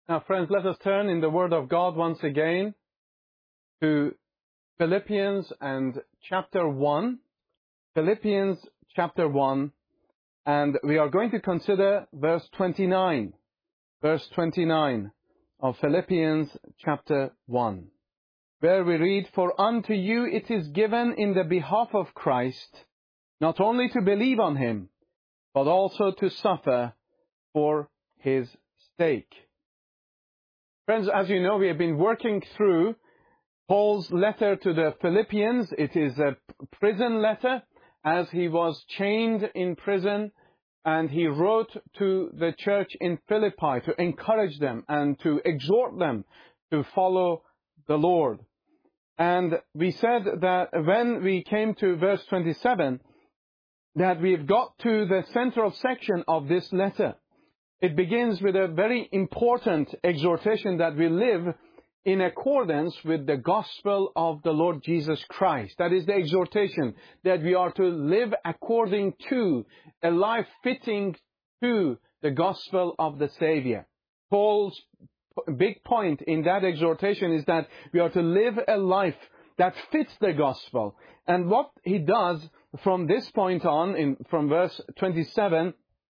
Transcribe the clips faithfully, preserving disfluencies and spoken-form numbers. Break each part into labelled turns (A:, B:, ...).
A: Now, friends, let us turn in the Word of God once again to Philippians and chapter one. Philippians chapter one, and we are going to consider verse twenty-nine. Verse twenty-nine of Philippians chapter one, where we read, "For unto you it is given in the behalf of Christ, not only to believe on Him, but also to suffer for His sake." Friends, as you know, we have been working through Paul's letter to the Philippians. It is a prison letter, as he was chained in prison, and he wrote to the church in Philippi to encourage them and to exhort them to follow the Lord. And we said that when we came to verse twenty-seven, that we've got to the central section of this letter. It begins with a very important exhortation that we live in accordance with the gospel of the Lord Jesus Christ. That is the exhortation, that we are to live according to a life fitting to the gospel of the Savior. Paul's big point in that exhortation is that we are to live a life that fits the gospel. And what he does from this point on, in, from verse twenty-seven,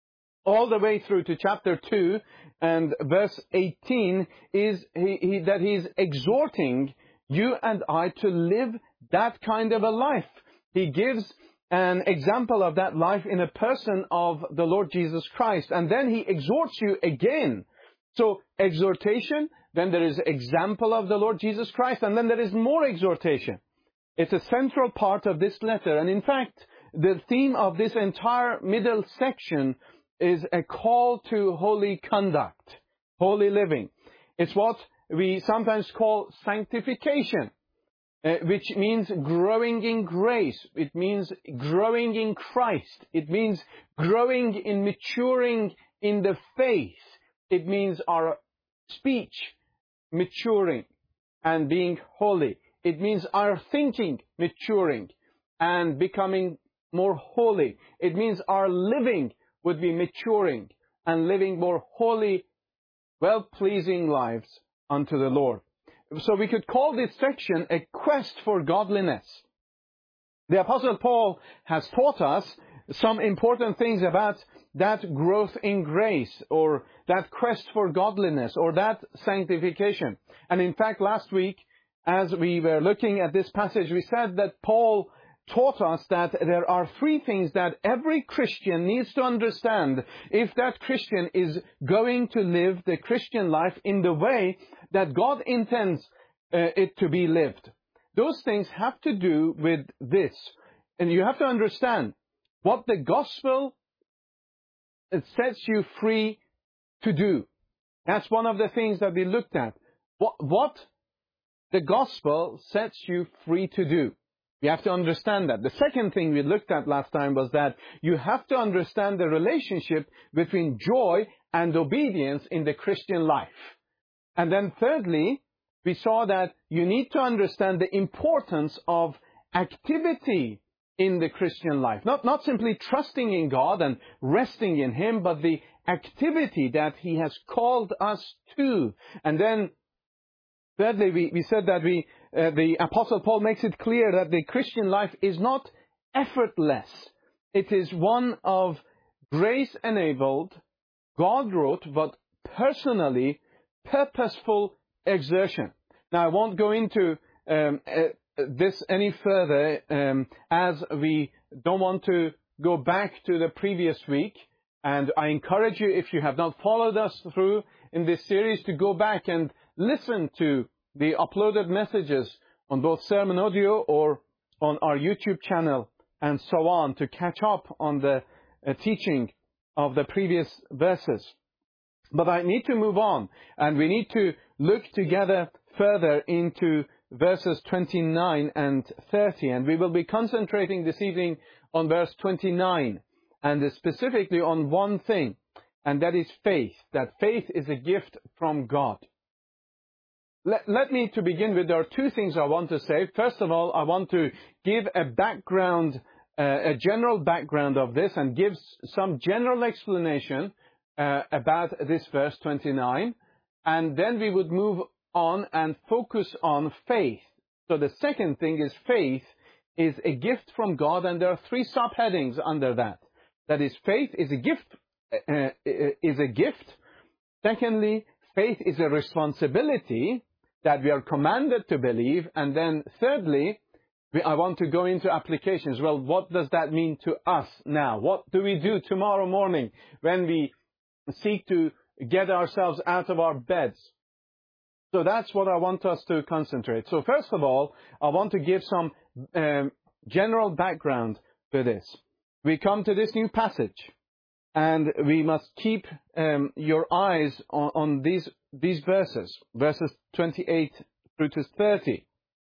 A: all the way through to chapter two and verse eighteen, is he, he, that he's exhorting you and I to live that kind of a life. He gives an example of that life in a person of the Lord Jesus Christ. And then he exhorts you again. So exhortation, then there is example of the Lord Jesus Christ, and then there is more exhortation. It's a central part of this letter. And in fact, the theme of this entire middle section is a call to holy conduct, holy living. It's what we sometimes call sanctification, uh, which means growing in grace. It means growing in Christ. It means growing in maturing in the faith. It means our speech maturing and being holy. It means our thinking maturing and becoming more holy. It means our living would be maturing and living more holy, well-pleasing lives unto the Lord. So we could call this section a quest for godliness. The Apostle Paul has taught us some important things about that growth in grace, or that quest for godliness, or that sanctification. And in fact, last week, as we were looking at this passage, we said that Paul taught us that there are three things that every Christian needs to understand if that Christian is going to live the Christian life in the way that God intends uh, it to be lived. Those things have to do with this. And you have to understand what the gospel it sets you free to do. That's one of the things that we looked at. What, what the gospel sets you free to do. You have to understand that. The second thing we looked at last time was that you have to understand the relationship between joy and obedience in the Christian life. And then thirdly, we saw that you need to understand the importance of activity in the Christian life. Not, not simply trusting in God and resting in Him, but the activity that He has called us to. And then thirdly, we, we said that we, uh, the Apostle Paul makes it clear that the Christian life is not effortless. It is one of grace-enabled, God-wrote, but personally purposeful exertion. Now, I won't go into um, uh, this any further, um, as we don't want to go back to the previous week. And I encourage you, if you have not followed us through in this series, to go back and listen to the uploaded messages on both Sermon Audio or on our YouTube channel and so on, to catch up on the uh, teaching of the previous verses. But I need to move on, and we need to look together further into verses twenty-nine and thirty. And we will be concentrating this evening on verse twenty-nine, and specifically on one thing, and that is faith. That faith is a gift from God. Let, let me, to begin with, there are two things I want to say. First of all, I want to give a background, uh, a general background of this, and give some general explanation uh, about this verse twenty-nine. and then we would move on and focus on faith. So the second thing is faith is a gift from God, and there are three subheadings under that. That is, faith is a gift, uh, is a gift. Secondly, faith is a responsibility that we are commanded to believe. And then thirdly, we, I want to go into applications. Well, what does that mean to us now? What do we do tomorrow morning when we seek to get ourselves out of our beds? So that's what I want us to concentrate. So first of all, I want to give some um, general background to this. We come to this new passage, and we must keep um, your eyes on, on these these verses, verses twenty-eight through to thirty.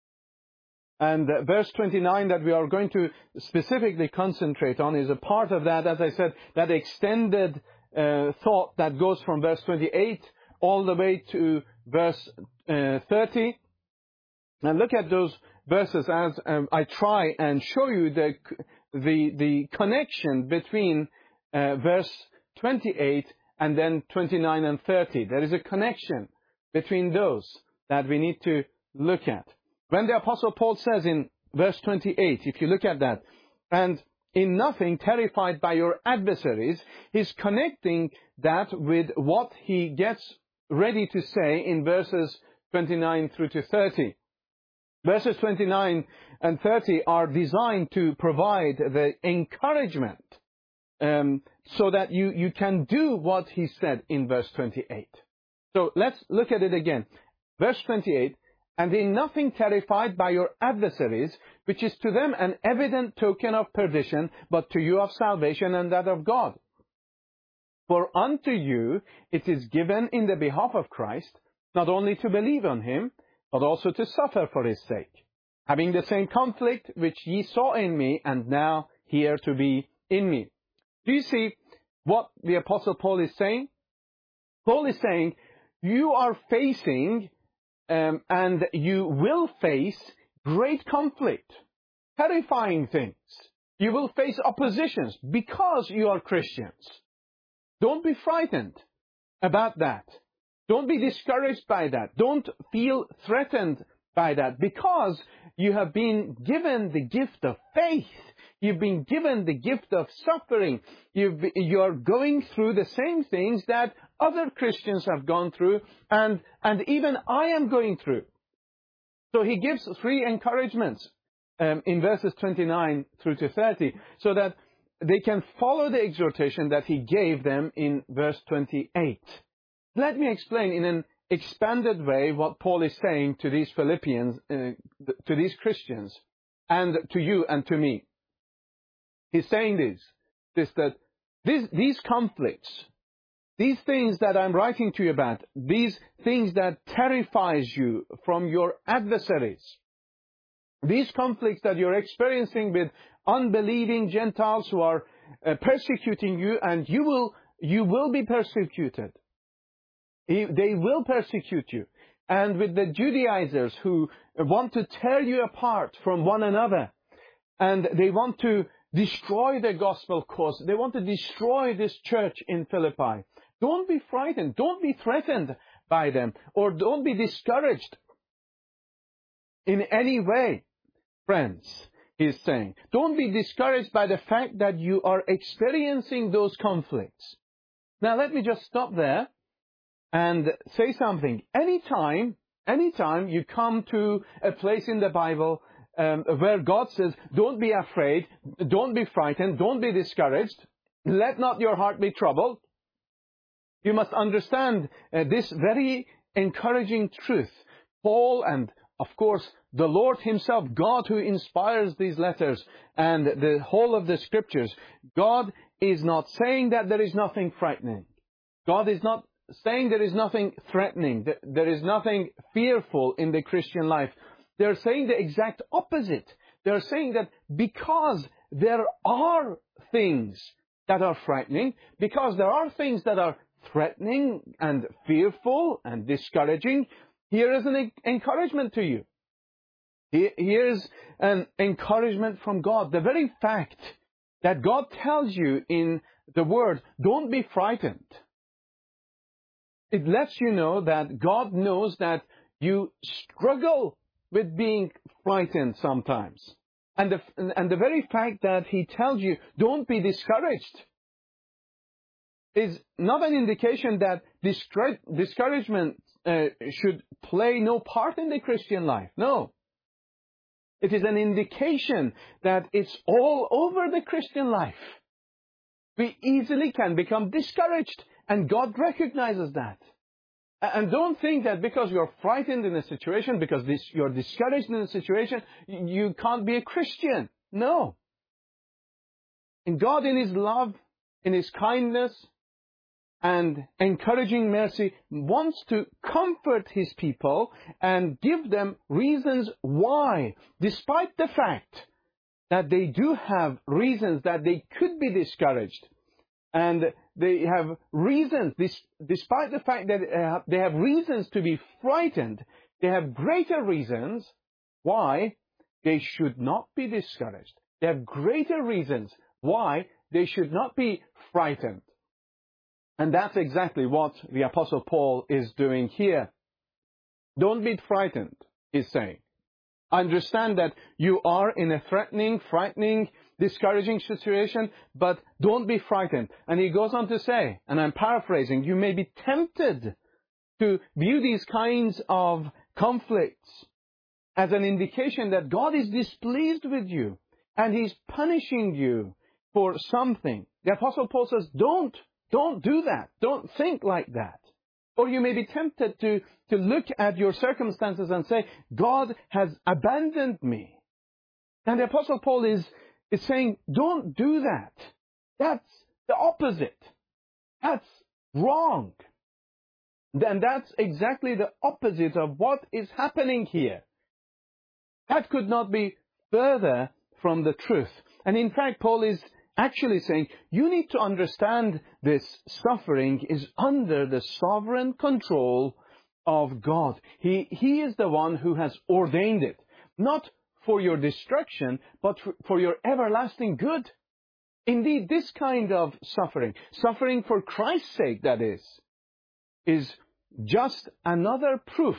A: And uh, verse twenty-nine that we are going to specifically concentrate on is a part of that, as I said, that extended uh, thought that goes from verse twenty-eight all the way to verse uh, thirty. And look at those verses as um, I try and show you the the the connection between uh, verse twenty-eight and then twenty-nine and thirty. There is a connection between those that we need to look at. When the Apostle Paul says in verse twenty-eight, if you look at that, and in nothing terrified by your adversaries, he's connecting that with what he gets ready to say in verses twenty-nine through to thirty. Verses twenty-nine and thirty are designed to provide the encouragement um, so that you, you can do what he said in verse twenty-eight. So let's look at it again. Verse twenty-eight, and in nothing terrified by your adversaries, which is to them an evident token of perdition, but to you of salvation and that of God. For unto you it is given in the behalf of Christ, not only to believe on him, but also to suffer for his sake, having the same conflict which ye saw in me, and now here to be in me. Do you see what the Apostle Paul is saying? Paul is saying, you are facing, um, and you will face great conflict, terrifying things. You will face oppositions because you are Christians. Don't be frightened about that. Don't be discouraged by that. Don't feel threatened by that, because you have been given the gift of faith. You've been given the gift of suffering. You've, you're going through the same things that other Christians have gone through, and, and even I am going through. So he gives three encouragements um, in verses twenty-nine through to thirty, so that they can follow the exhortation that he gave them in verse twenty-eight. Let me explain in an expanded way what Paul is saying to these Philippians, uh, to these Christians, and to you and to me. He's saying this, this that this, these conflicts, these things that I'm writing to you about, these things that terrifies you from your adversaries, these conflicts that you're experiencing with unbelieving Gentiles who are uh, persecuting you, and you will you will be persecuted. They will persecute you. And with the Judaizers who want to tear you apart from one another, and they want to destroy the gospel cause, they want to destroy this church in Philippi. Don't be frightened. Don't be threatened by them, or don't be discouraged in any way, friends, he's saying. Don't be discouraged by the fact that you are experiencing those conflicts. Now let me just stop there and say something. Anytime, anytime you come to a place in the Bible um, where God says, don't be afraid, don't be frightened, don't be discouraged, let not your heart be troubled, you must understand uh, this very encouraging truth. Paul and, of course, the Lord himself, God who inspires these letters and the whole of the scriptures, God is not saying that there is nothing frightening. God is not saying there is nothing threatening, that there is nothing fearful in the Christian life. They're saying the exact opposite. They're saying that because there are things that are frightening, because there are things that are threatening and fearful and discouraging, here is an encouragement to you. Here is an encouragement from God. The very fact that God tells you in the Word, don't be frightened. it lets you know that God knows that you struggle with being frightened sometimes. And the, and the very fact that He tells you, don't be discouraged, is not an indication that discouragement uh, should play no part in the Christian life. No. It is an indication that it's all over the Christian life. We easily can become discouraged, and God recognizes that. And don't think that because you're frightened in a situation, because this, you're discouraged in a situation, you can't be a Christian. No. And God, in His love, in His kindness, and encouraging mercy, wants to comfort His people and give them reasons why, despite the fact that they do have reasons that they could be discouraged, and they have reasons, despite the fact that uh, they have reasons to be frightened, they have greater reasons why they should not be discouraged. They have greater reasons why they should not be frightened. And that's exactly what the Apostle Paul is doing here. Don't be frightened, he's saying. I understand that you are in a threatening, frightening, discouraging situation, but don't be frightened. And he goes on to say, and I'm paraphrasing, you may be tempted to view these kinds of conflicts as an indication that God is displeased with you and He's punishing you for something. The Apostle Paul says, don't, don't do that. Don't think like that. Or you may be tempted to, to look at your circumstances and say, God has abandoned me. And the Apostle Paul is, is saying, don't do that. That's the opposite. That's wrong. And that's exactly the opposite of what is happening here. That could not be further from the truth. And in fact, Paul is actually saying, you need to understand this suffering is under the sovereign control of God. He, he is the one who has ordained it, not for your destruction, but for, for your everlasting good. Indeed, this kind of suffering, suffering for Christ's sake, that is, is just another proof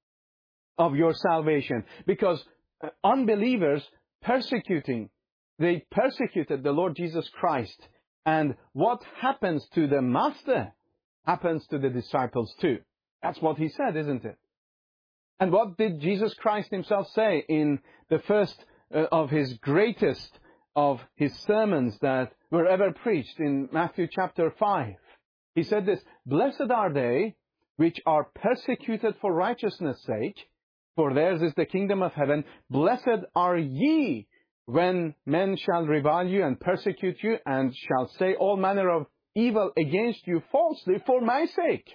A: of your salvation. Because unbelievers persecuting They persecuted the Lord Jesus Christ. And what happens to the Master happens to the disciples too. That's what He said, isn't it? And what did Jesus Christ Himself say in the first uh, of His greatest of His sermons that were ever preached in Matthew chapter five? He said this, blessed are they which are persecuted for righteousness' sake, for theirs is the kingdom of heaven. Blessed are ye when men shall revile you and persecute you and shall say all manner of evil against you falsely for my sake.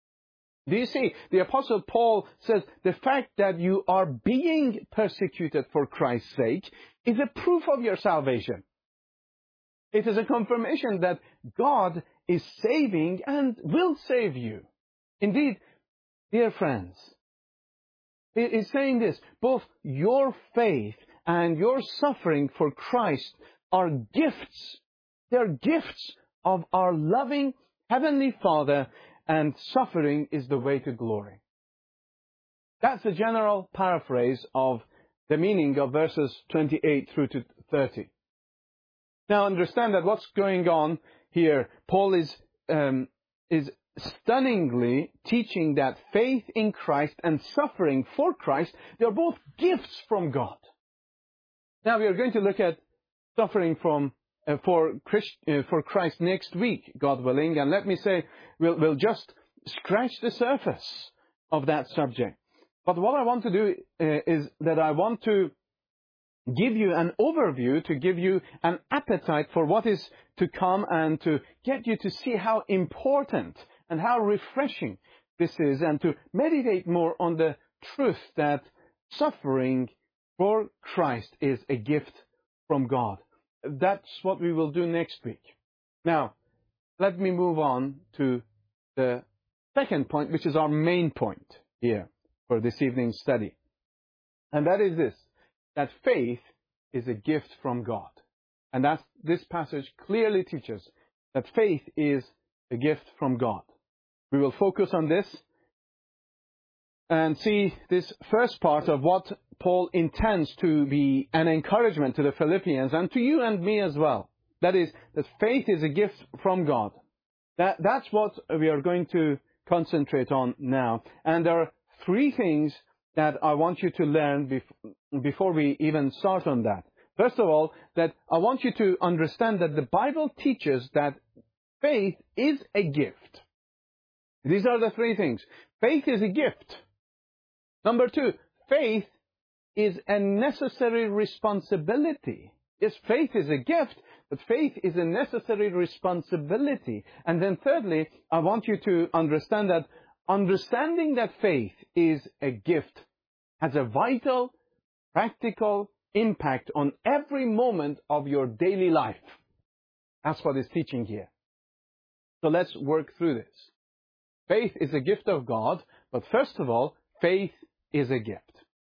A: Do you see? The Apostle Paul says the fact that you are being persecuted for Christ's sake is a proof of your salvation. It is a confirmation that God is saving and will save you. Indeed, dear friends, he is saying this, both your faith and your suffering for Christ are gifts. They are gifts of our loving Heavenly Father, and suffering is the way to glory. That's a general paraphrase of the meaning of verses twenty-eight through to thirty. Now understand that what's going on here, Paul is, um, is stunningly teaching that faith in Christ and suffering for Christ, they are both gifts from God. Now we are going to look at suffering from uh, for, Christ, uh, for Christ next week, God willing. And let me say, we'll, we'll just scratch the surface of that subject. But what I want to do uh, is that I want to give you an overview, to give you an appetite for what is to come, and to get you to see how important and how refreshing this is, and to meditate more on the truth that suffering for Christ is a gift from God. That's what we will do next week. Now, let me move on to the second point, which is our main point here for this evening's study. And that is this, that faith is a gift from God. And that's, this passage clearly teaches that faith is a gift from God. We will focus on this and see this first part of what Paul intends to be an encouragement to the Philippians and to you and me as well. That is, that faith is a gift from God. That, that's what we are going to concentrate on now. And there are three things that I want you to learn bef- before we even start on that. First of all, that I want you to understand that the Bible teaches that faith is a gift. These are the three things. Faith is a gift. Number two, faith is a necessary responsibility. Yes, faith is a gift, but faith is a necessary responsibility. And then thirdly, I want you to understand that understanding that faith is a gift has a vital, practical impact on every moment of your daily life. That's what it's teaching here. So let's work through this. Faith is a gift of God, but first of all, faith is a gift.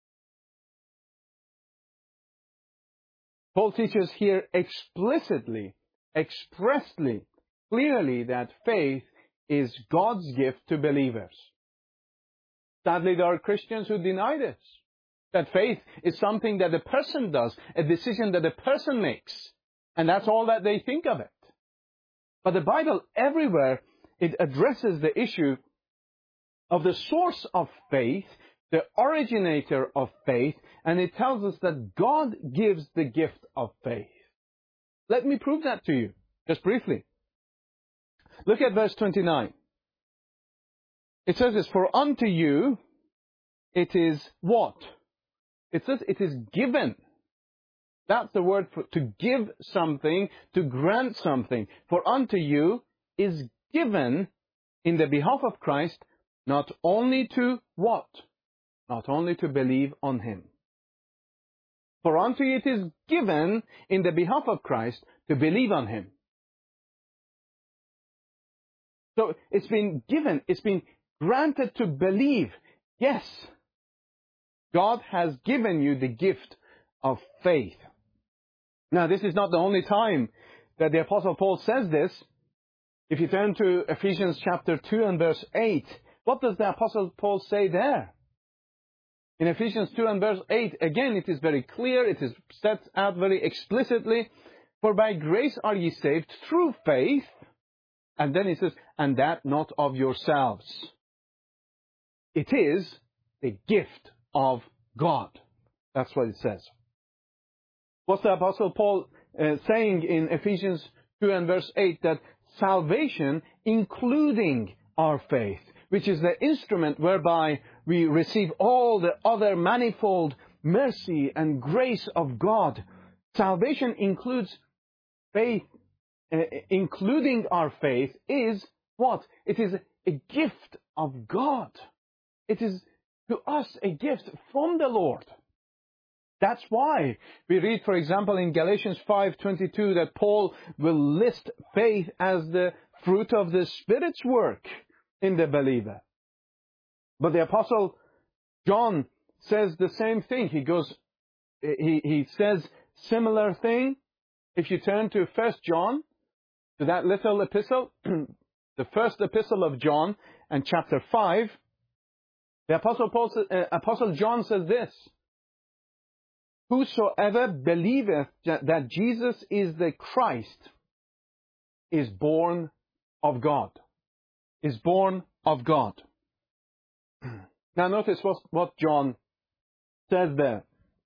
A: Paul teaches here explicitly, expressly, clearly that faith is God's gift to believers. Sadly, there are Christians who deny this. That faith is something that a person does, a decision that a person makes. And that's all that they think of it. But the Bible, everywhere, it addresses the issue of the source of faith, the originator of faith, and it tells us that God gives the gift of faith. Let me prove that to you, just briefly. Look at verse twenty-nine. It says this, for unto you it is what? It says it is given. That's the word for to give something, to grant something. For unto you is given in the behalf of Christ, not only to what? Not only to believe on Him. For unto you it is given in the behalf of Christ to believe on Him. So it's been given, it's been granted to believe. Yes, God has given you the gift of faith. Now, this is not the only time that the Apostle Paul says this. If you turn to Ephesians chapter two and verse eight, what does the Apostle Paul say there? In Ephesians two and verse eight, again, it is very clear, it is set out very explicitly, for by grace are ye saved through faith. And then it says, and that not of yourselves. It is the gift of God. That's what it says. What's the Apostle Paul uh, saying in Ephesians two and verse eight? That salvation, including our faith, which is the instrument whereby we receive all the other manifold mercy and grace of God. Salvation includes faith, uh, including our faith, is what? It is a gift of God. It is to us a gift from the Lord. That's why we read, for example, in Galatians five twenty-two that Paul will list faith as the fruit of the Spirit's work in the believer. But the Apostle John says the same thing. He goes, he, he says similar thing. If you turn to First John, to that little epistle, the first epistle of John and chapter five, the Apostle Paul, uh, Apostle John says this, whosoever believeth that Jesus is the Christ is born of God. Is born of God. Now notice what, what John says there.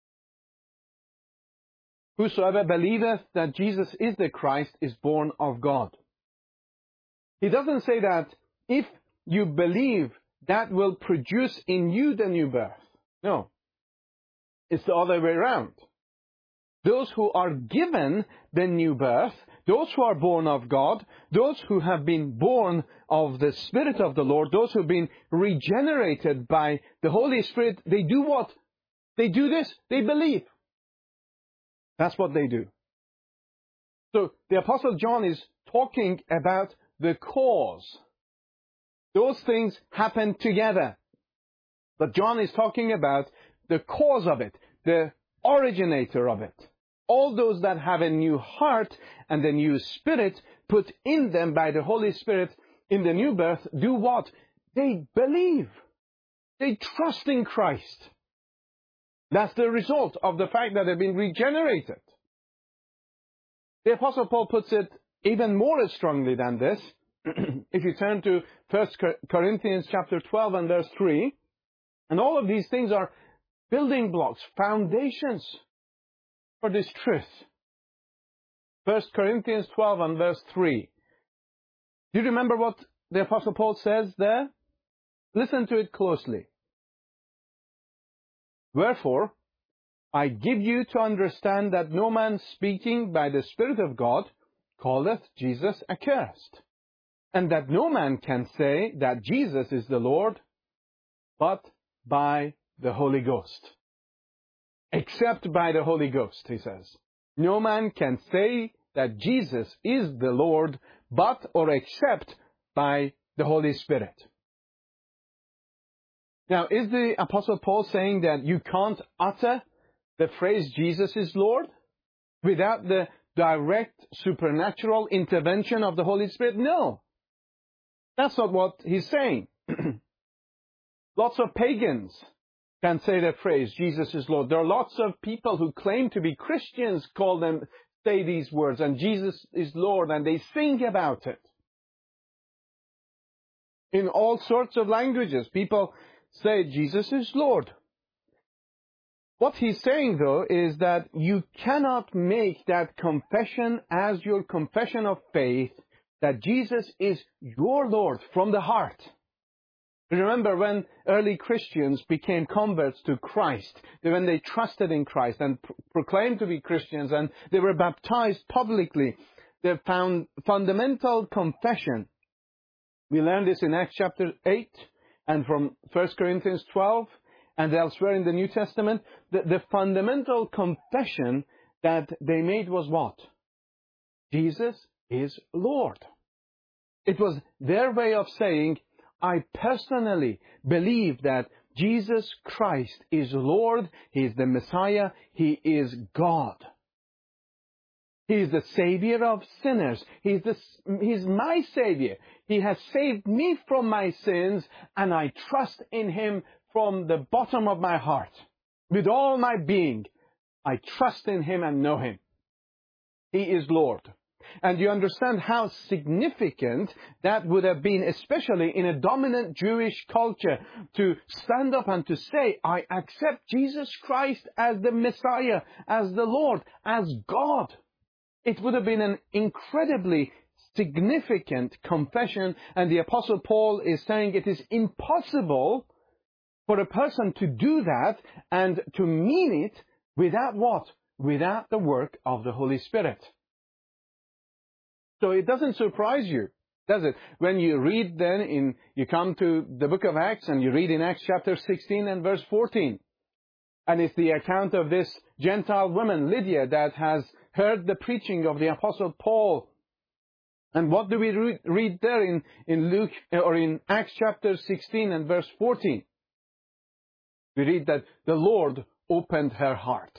A: Whosoever believeth that Jesus is the Christ is born of God. He doesn't say that if you believe, that will produce in you the new birth. No. It's the other way around. Those who are given the new birth, those who are born of God, those who have been born of the Spirit of the Lord, those who have been regenerated by the Holy Spirit, they do what? They do this. They believe. That's what they do. So the Apostle John is talking about the cause. Those things happen together. But John is talking about the cause of it, the originator of it. All those that have a new heart and a new spirit put in them by the Holy Spirit, in the new birth do what? They believe. They trust in Christ. That's the result of the fact that they've been regenerated. The Apostle Paul puts it even more strongly than this. If you turn to First Corinthians chapter twelve and verse three, and all of these things are building blocks, foundations for this truth. First Corinthians twelve and verse three. Do you remember what the Apostle Paul says there? Listen to it closely. Wherefore, I give you to understand that no man speaking by the Spirit of God calleth Jesus accursed, and that no man can say that Jesus is the Lord, but by the Holy Ghost. Except by the Holy Ghost, he says. No man can say that Jesus is the Lord, but or except by the Holy Spirit. Now, is the Apostle Paul saying that you can't utter the phrase Jesus is Lord without the direct supernatural intervention of the Holy Spirit? No. That's not what he's saying. Lots of pagans can say the phrase Jesus is Lord. There are lots of people who claim to be Christians call them, say these words, and Jesus is Lord, and they sing about it. In all sorts of languages, people say Jesus is Lord. What he's saying, though, is that you cannot make that confession as your confession of faith, that Jesus is your Lord from the heart. Remember when early Christians became converts to Christ, when they trusted in Christ and pr- proclaimed to be Christians, and they were baptized publicly, they found fundamental confession. We learned this in Acts chapter eight and from First Corinthians twelve and elsewhere in the New Testament. The, the fundamental confession that they made was what? Jesus is Lord. It was their way of saying, I personally believe that Jesus Christ is Lord, He is the Messiah, He is God. He is the Savior of sinners. He is the, He's my Savior. He has saved me from my sins, and I trust in Him from the bottom of my heart. With all my being, I trust in Him and know Him. He is Lord. And you understand how significant that would have been, especially in a dominant Jewish culture, to stand up and to say, I accept Jesus Christ as the Messiah, as the Lord, as God. It would have been an incredibly significant confession, and the Apostle Paul is saying it is impossible for a person to do that and to mean it without what? Without the work of the Holy Spirit. So it doesn't surprise you, does it? When you read then, in you come to the book of Acts and you read in Acts chapter sixteen and verse fourteen. And it's the account of this Gentile woman, Lydia, that has heard the preaching of the Apostle Paul. And what do we re- read there in, in Luke, or in Acts chapter sixteen and verse fourteen? We read that the Lord opened her heart.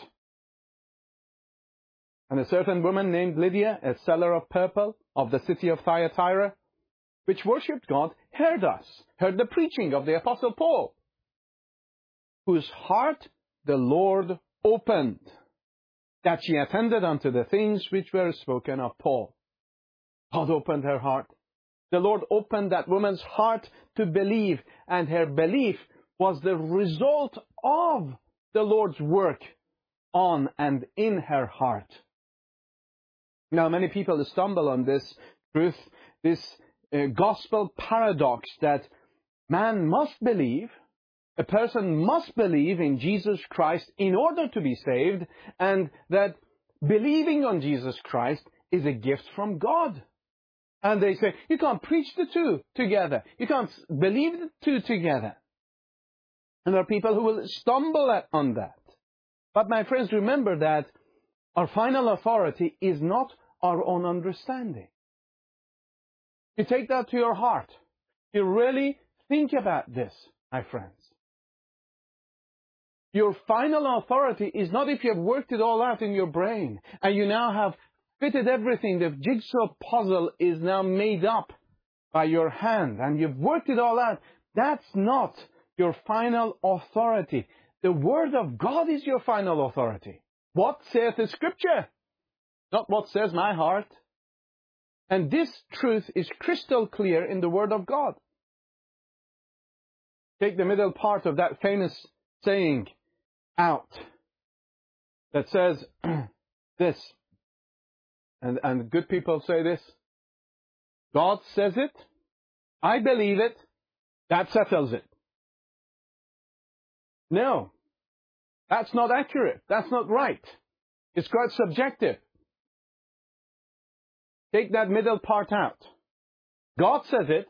A: And a certain woman named Lydia, a seller of purple of the city of Thyatira, which worshipped God, heard us, heard the preaching of the Apostle Paul, whose heart the Lord opened, that she attended unto the things which were spoken of Paul. God opened her heart. The Lord opened that woman's heart to believe, and her belief was the result of the Lord's work on and in her heart. Now, many people stumble on this truth, this uh, gospel paradox that man must believe, a person must believe in Jesus Christ in order to be saved, and that believing on Jesus Christ is a gift from God. And they say, you can't preach the two together. You can't believe the two together. And there are people who will stumble at, on that. But my friends, remember that our final authority is not our own understanding. You take that to your heart. You really think about this, my friends. Your final authority is not if you have worked it all out in your brain and you now have fitted everything. The jigsaw puzzle is now made up by your hand and you've worked it all out, that's not your final authority. The Word of God is your final authority. What saith the Scripture? Not what says my heart. And this truth is crystal clear in the Word of God. Take the middle part of that famous saying out that says this, and, and good people say this: God says it, I believe it, that settles it. No, that's not accurate. That's not right. It's quite subjective. Take that middle part out. God says it.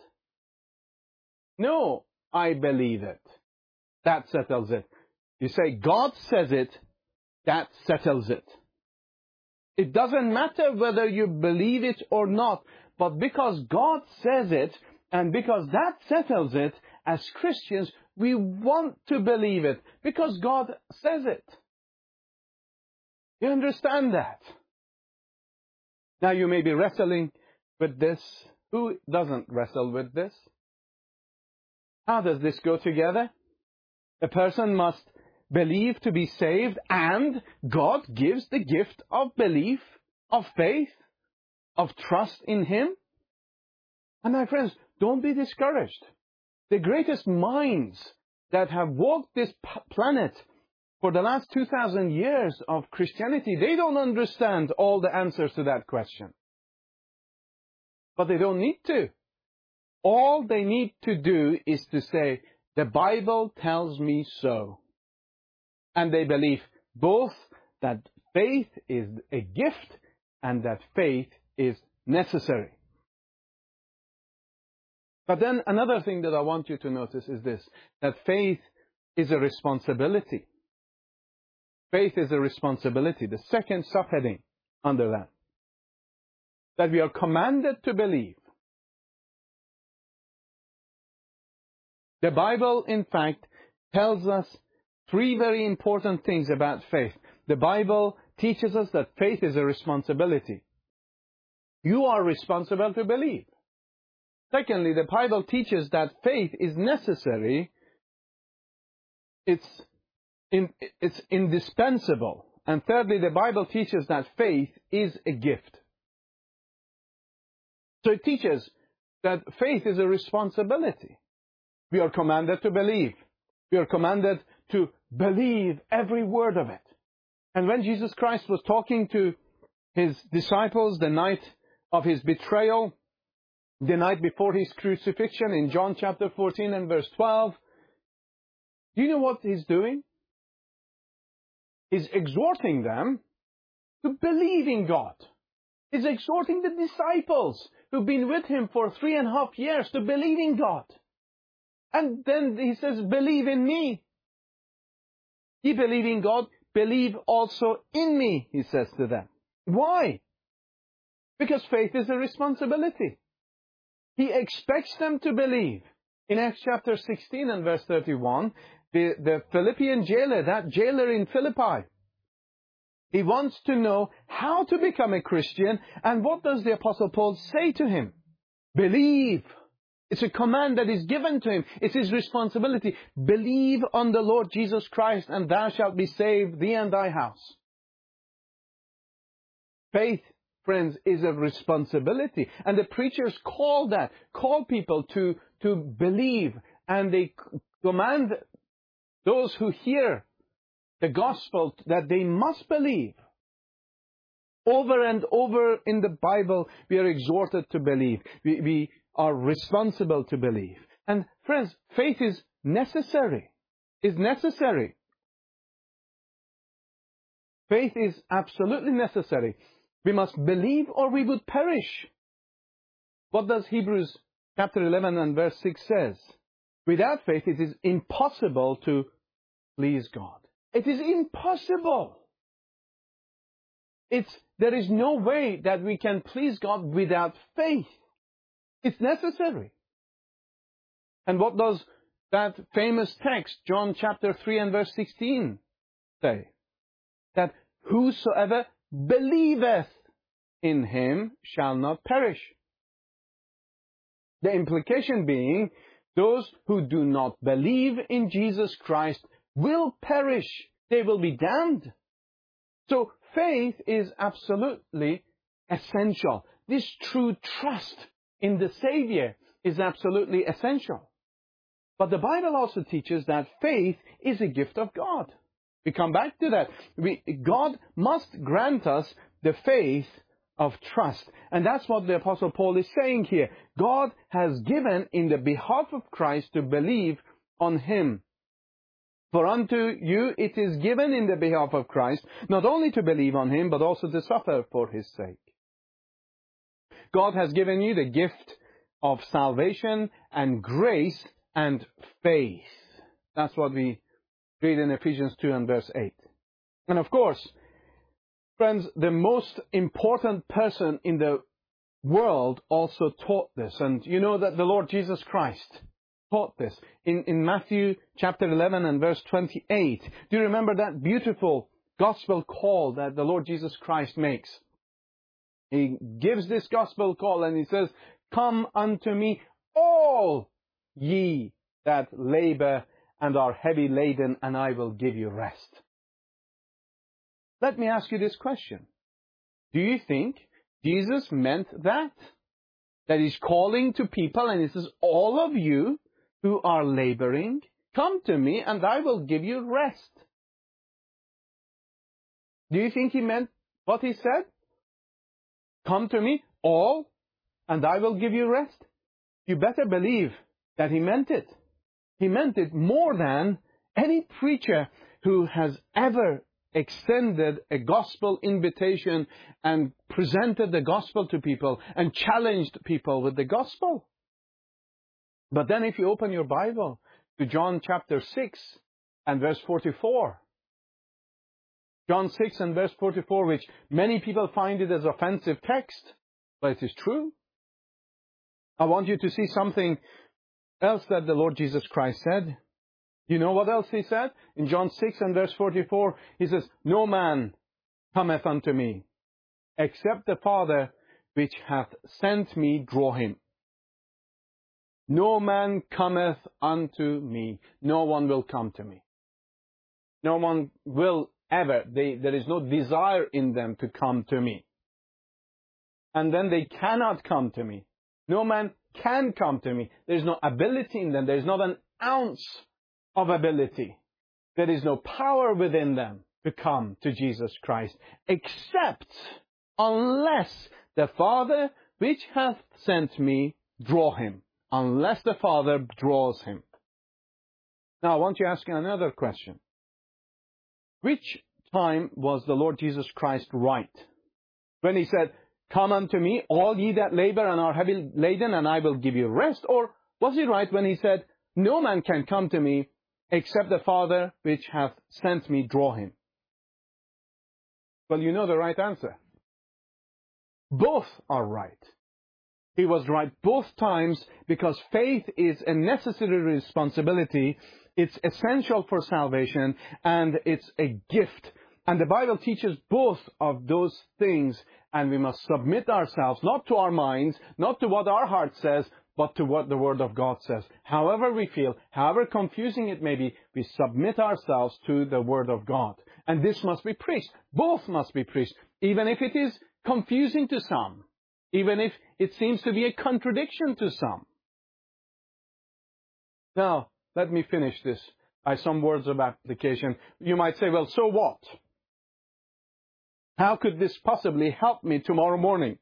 A: No, I believe it. That settles it. You say God says it, that settles it. It doesn't matter whether you believe it or not, but because God says it, and because that settles it, as Christians, we want to believe it, because God says it. You understand that? Now you may be wrestling with this. Who doesn't wrestle with this? How does this go together? A person must believe to be saved, and God gives the gift of belief, of faith, of trust in Him. And my friends, don't be discouraged. The greatest minds that have walked this planet for the last two thousand years of Christianity, they don't understand all the answers to that question. But they don't need to. All they need to do is to say, the Bible tells me so. And they believe both that faith is a gift and that faith is necessary. But then another thing that I want you to notice is this, that faith is a responsibility. Faith is a responsibility. The second subheading under that. That we are commanded to believe. The Bible, in fact, tells us three very important things about faith. The Bible teaches us that faith is a responsibility. You are responsible to believe. Secondly, the Bible teaches that faith is necessary. It's, in, it's indispensable. And thirdly, the Bible teaches that faith is a gift. So it teaches that faith is a responsibility. We are commanded to believe. We are commanded to believe every word of it. And when Jesus Christ was talking to His disciples the night of His betrayal, the night before His crucifixion, in John chapter fourteen and verse twelve, do you know what He's doing? He's exhorting them to believe in God. He's exhorting the disciples who've been with Him for three and a half years to believe in God. And then He says, believe in me. You believe in God, believe also in me, He says to them. Why? Because faith is a responsibility. He expects them to believe. In Acts chapter sixteen and verse thirty-one, the, the Philippian jailer, that jailer in Philippi, he wants to know how to become a Christian. And what does the Apostle Paul say to him? Believe. It's a command that is given to him. It's his responsibility. Believe on the Lord Jesus Christ, and thou shalt be saved, thee and thy house. Faith, friends, is a responsibility. And the preachers call that, call people to, to believe. And they command those who hear the gospel that they must believe. Over and over in the Bible, we are exhorted to believe. We, we are responsible to believe. And friends, faith is necessary. Is necessary. Faith is absolutely necessary. We must believe or we would perish. What does Hebrews chapter eleven and verse six says? Without faith it is impossible to please God. It is impossible. It's, there is no way that we can please God without faith. It's necessary. And what does that famous text, John chapter three and verse sixteen, say? That whosoever believeth in Him shall not perish. The implication being, those who do not believe in Jesus Christ will perish. They will be damned. So faith is absolutely essential. This true trust in the Savior is absolutely essential. But the Bible also teaches that faith is a gift of God. We come back to that. We, God must grant us the faith of trust. And that's what the Apostle Paul is saying here. God has given in the behalf of Christ to believe on Him. For unto you it is given in the behalf of Christ, not only to believe on Him, but also to suffer for His sake. God has given you the gift of salvation and grace and faith. That's what we read in Ephesians two and verse eight. And of course, friends, the most important person in the world also taught this. And you know that the Lord Jesus Christ taught this in, in Matthew chapter eleven and verse twenty-eight. Do you remember that beautiful gospel call that the Lord Jesus Christ makes? He gives this gospel call and He says, "Come unto me, all ye that labor and are heavy laden, and I will give you rest." Let me ask you this question. Do you think Jesus meant that? That He's calling to people and He says, all of you who are laboring, come to me and I will give you rest. Do you think He meant what He said? Come to me, all, and I will give you rest. You better believe that He meant it. He meant it more than any preacher who has ever extended a gospel invitation and presented the gospel to people and challenged people with the gospel. But then if you open your Bible to John chapter six and verse forty-four, John six and verse forty-four, which many people find it as offensive text, but it is true. I want you to see something else that the Lord Jesus Christ said. You know what else He said? In John six and verse forty-four, He says, "No man cometh unto me, except the Father which hath sent me draw him." No man cometh unto me. No one will come to me. No one will ever. They, there is no desire in them to come to me. And then they cannot come to me. No man can come to me. There is no ability in them. There is not an ounce of ability. There is no power within them to come to Jesus Christ, except unless the Father which hath sent me draw him. Unless the Father draws him. Now I want to ask you another question. Which time was the Lord Jesus Christ right? When He said, "Come unto me, all ye that labor and are heavy laden, and I will give you rest"? Or was He right when He said, "No man can come to me, except the Father which hath sent me draw him"? Well, you know the right answer. Both are right. He was right both times because faith is a necessary responsibility. It's essential for salvation and it's a gift. And the Bible teaches both of those things, and we must submit ourselves not to our minds, not to what our heart says, but to what the Word of God says. However we feel, however confusing it may be, we submit ourselves to the Word of God. And this must be preached. Both must be preached, even if it is confusing to some. Even if it seems to be a contradiction to some. Now, let me finish this by some words of application. You might say, well, so what? How could this possibly help me tomorrow morning?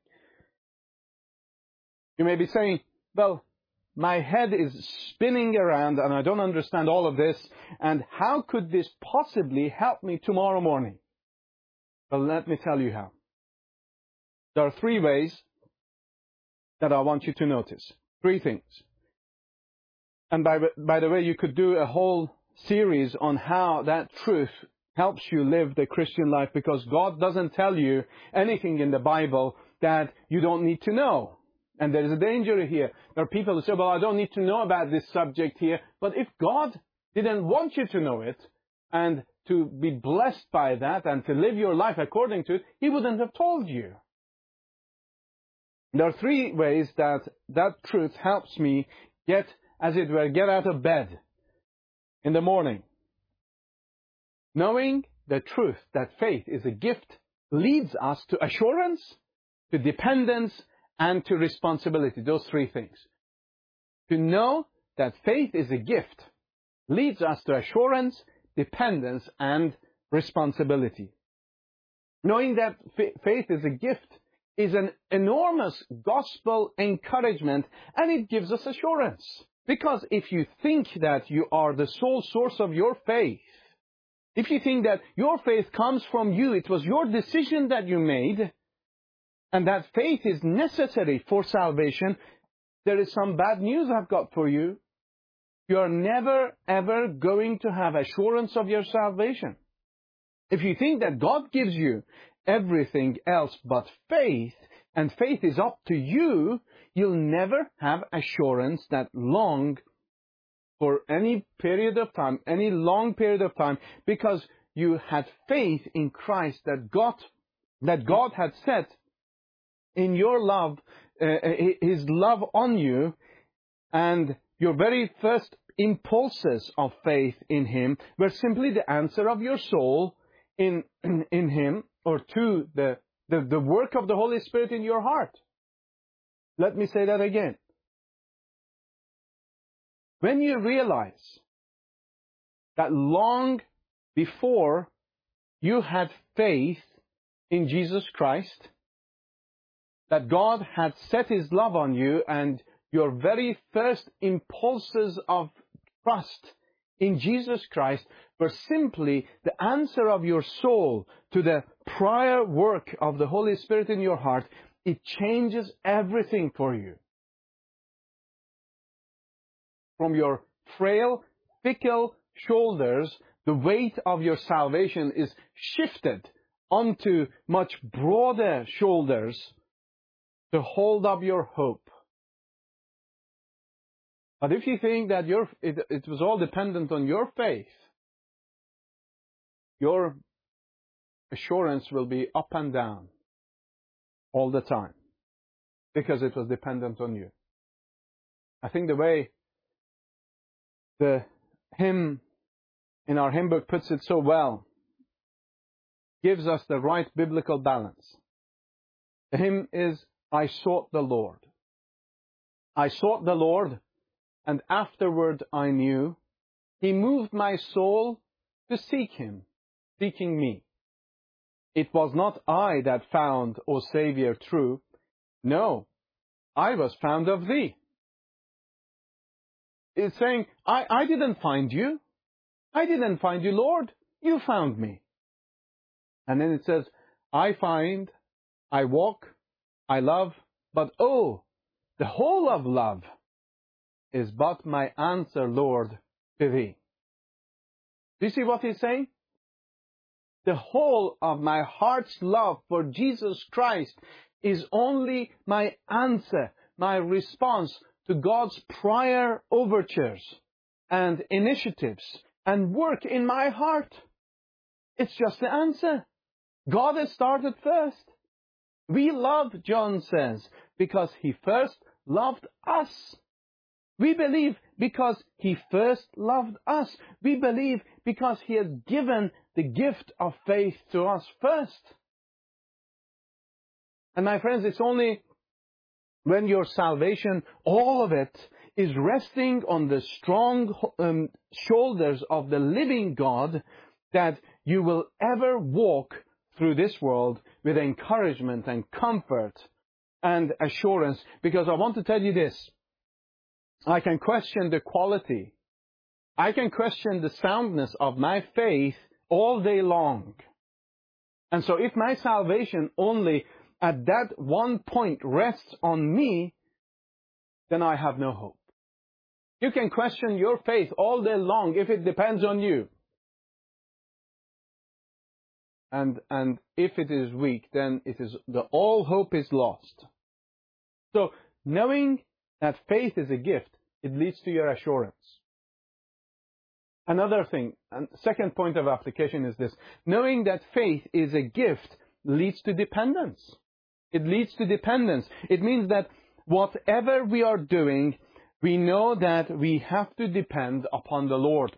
A: You may be saying, well, my head is spinning around and I don't understand all of this. And how could this possibly help me tomorrow morning? Well, let me tell you how. There are three ways that I want you to notice. Three things. And by, by the way, you could do a whole series on how that truth helps you live the Christian life, because God doesn't tell you anything in the Bible that you don't need to know. And there is a danger here. There are people who say, well, I don't need to know about this subject here. But if God didn't want you to know it and to be blessed by that and to live your life according to it, He wouldn't have told you. There are three ways that that truth helps me get, as it were, get out of bed in the morning. Knowing the truth that faith is a gift leads us to assurance, to dependence, and to responsibility. Those three things. To know that faith is a gift leads us to assurance, dependence, and responsibility. Knowing that faith is a gift is an enormous gospel encouragement, and it gives us assurance. Because if you think that you are the sole source of your faith, if you think that your faith comes from you, it was your decision that you made, and that faith is necessary for salvation, there is some bad news I've got for you. You are never, ever going to have assurance of your salvation. If you think that God gives you everything else but faith, and faith is up to you, you'll never have assurance that long, for any period of time, any long period of time, because you had faith in Christ that God, that God had set in your love, uh, His love on you, and your very first impulses of faith in Him were simply the answer of your soul in, in, in Him, or to the, the, the work of the Holy Spirit in your heart. Let me say that again. When you realize that long before you had faith in Jesus Christ, that God had set His love on you, and your very first impulses of trust in Jesus Christ were simply the answer of your soul to the prior work of the Holy Spirit in your heart, it changes everything for you. From your frail, fickle shoulders, the weight of your salvation is shifted onto much broader shoulders to hold up your hope. But if you think that your, it, it was all dependent on your faith, your assurance will be up and down all the time, because it was dependent on you. I think the way the hymn in our hymn book puts it so well gives us the right biblical balance. The hymn is, I sought the Lord. I sought the Lord, and afterward I knew He moved my soul to seek Him, seeking me. It was not I that found, O Savior, true. No, I was found of Thee. It's saying, I, I didn't find you. I didn't find you, Lord. You found me. And then it says, I find, I walk, I love, but oh, the whole of love is but my answer, Lord, to Thee. Do you see what he's saying? The whole of my heart's love for Jesus Christ is only my answer, my response to God's prior overtures and initiatives and work in my heart. It's just the answer. God has started first. We love, John says, because He first loved us. We believe because He first loved us. We believe because He has given the gift of faith to us first. And my friends, it's only when your salvation, all of it, is resting on the strong um, shoulders of the living God, that you will ever walk through this world with encouragement and comfort and assurance. Because I want to tell you this, I can question the quality, I can question the soundness of my faith all day long. And so if my salvation only at that one point rests on me, then I have no hope. You can question your faith all day long if it depends on you. And, and if it is weak, then it is, the all hope is lost. So knowing that faith is a gift, it leads to your assurance. Another thing, and second point of application is this. Knowing that faith is a gift leads to dependence. It leads to dependence. It means that whatever we are doing, we know that we have to depend upon the Lord.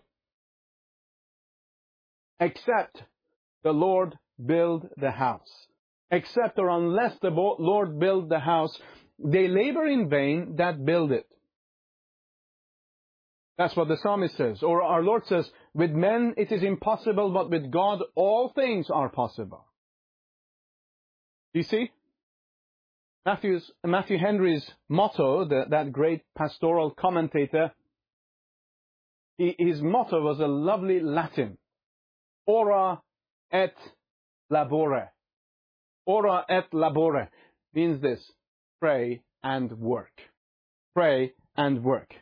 A: Except the Lord build the house. Except or unless the Lord build the house, they labor in vain that build it. That's what the psalmist says. Or our Lord says, with men it is impossible, but with God all things are possible. You see? Matthew's, Matthew Henry's motto, the, that great pastoral commentator, he, his motto was a lovely Latin. Ora et labore. Ora et labore means this: pray and work. Pray and work.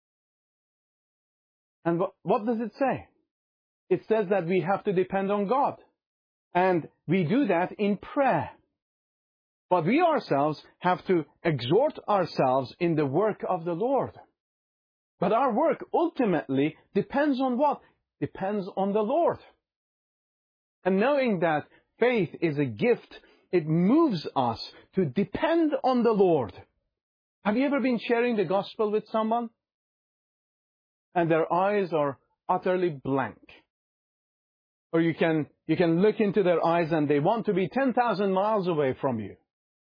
A: And what, what does it say? It says that we have to depend on God. And we do that in prayer. But we ourselves have to exhort ourselves in the work of the Lord. But our work ultimately depends on what? Depends on the Lord. And knowing that faith is a gift, it moves us to depend on the Lord. Have you ever been sharing the gospel with someone? And their eyes are utterly blank. Or you can, you can look into their eyes and they want to be ten thousand miles away from you.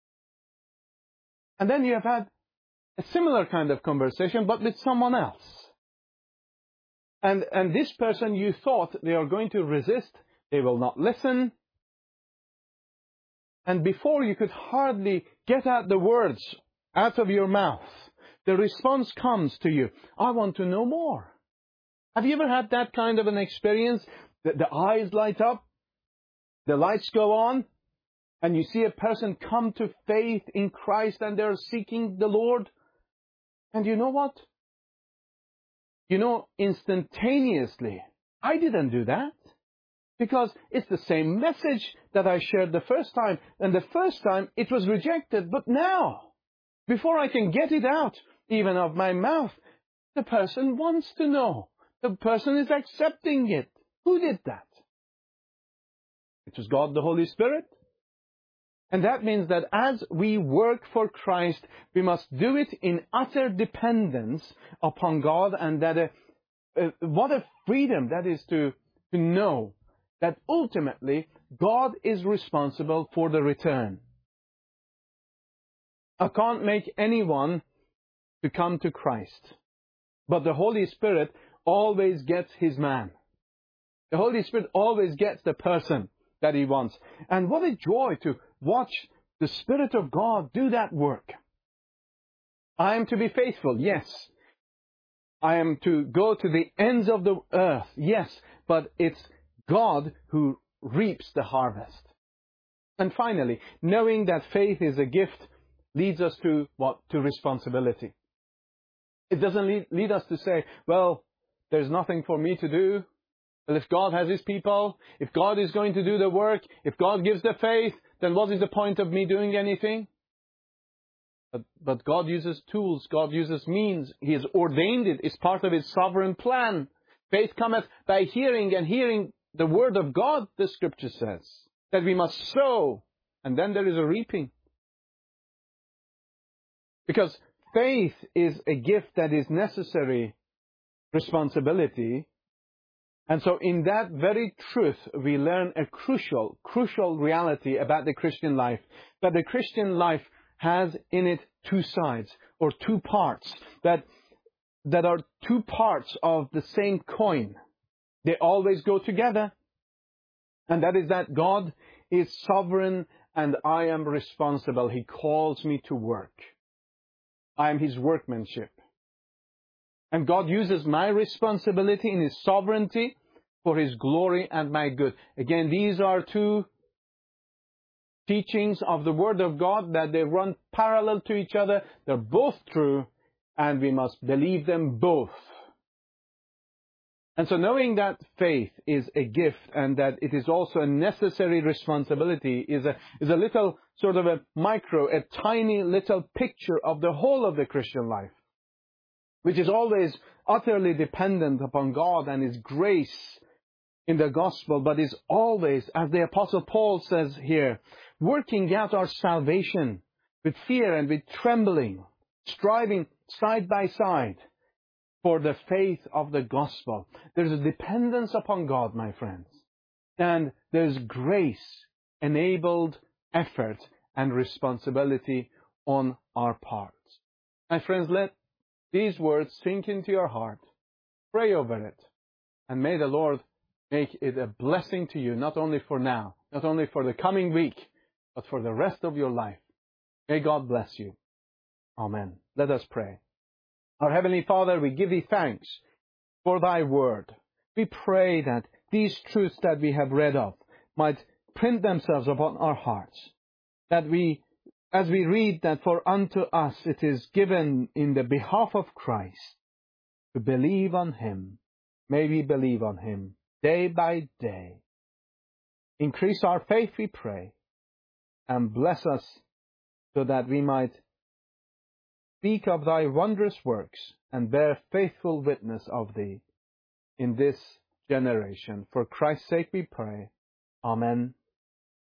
A: And then you have had a similar kind of conversation, but with someone else. And, and this person, you thought they are going to resist. They will not listen. And before you could hardly get out the words out of your mouth, the response comes to you, I want to know more. Have you ever had that kind of an experience? The, the eyes light up, the lights go on, and you see a person come to faith in Christ and they're seeking the Lord. And you know what? You know, instantaneously, I didn't do that. Because it's the same message that I shared the first time. And the first time it was rejected. But now, before I can get it out, even of my mouth, the person wants to know. The person is accepting it. Who did that? It was God the Holy Spirit. And that means that as we work for Christ, we must do it in utter dependence upon God. And that a, uh, what a freedom that is to, to know that ultimately God is responsible for the return. I can't make anyone to come to Christ. But the Holy Spirit always gets his man. The Holy Spirit always gets the person that he wants. And what a joy to watch the Spirit of God do that work. I am to be faithful, yes. I am to go to the ends of the earth, yes. But it's God who reaps the harvest. And finally, knowing that faith is a gift leads us to what? To responsibility. It doesn't lead, lead us to say, well, there's nothing for me to do. Well, if God has his people, if God is going to do the work, if God gives the faith, then what is the point of me doing anything? But, but God uses tools. God uses means. He has ordained it. It's part of his sovereign plan. Faith cometh by hearing, and hearing the word of God, the scripture says. That we must sow, and then there is a reaping. Because faith is a gift that is necessary responsibility. And so in that very truth, we learn a crucial, crucial reality about the Christian life. That the Christian life has in it two sides, or two parts, that, that are two parts of the same coin. They always go together. And that is that God is sovereign and I am responsible. He calls me to work. I am his workmanship. And God uses my responsibility in his sovereignty for his glory and my good. Again, these are two teachings of the Word of God that they run parallel to each other. They're both true, and we must believe them both. And so knowing that faith is a gift and that it is also a necessary responsibility is a, is a little sort of a micro, a tiny little picture of the whole of the Christian life, which is always utterly dependent upon God and his grace in the gospel, but is always, as the Apostle Paul says here, working out our salvation with fear and with trembling, striving side by side for the faith of the gospel. There's a dependence upon God, my friends. And there's grace-enabled effort and responsibility on our part. My friends, let these words sink into your heart. Pray over it. And may the Lord make it a blessing to you, not only for now, not only for the coming week, but for the rest of your life. May God bless you. Amen. Let us pray. Our Heavenly Father, we give Thee thanks for Thy word. We pray that these truths that we have read of might print themselves upon our hearts. That we, as we read that for unto us it is given in the behalf of Christ to believe on Him. May we believe on Him day by day. Increase our faith, we pray, and bless us so that we might speak of Thy wondrous works and bear faithful witness of Thee in this generation. For Christ's sake we pray. Amen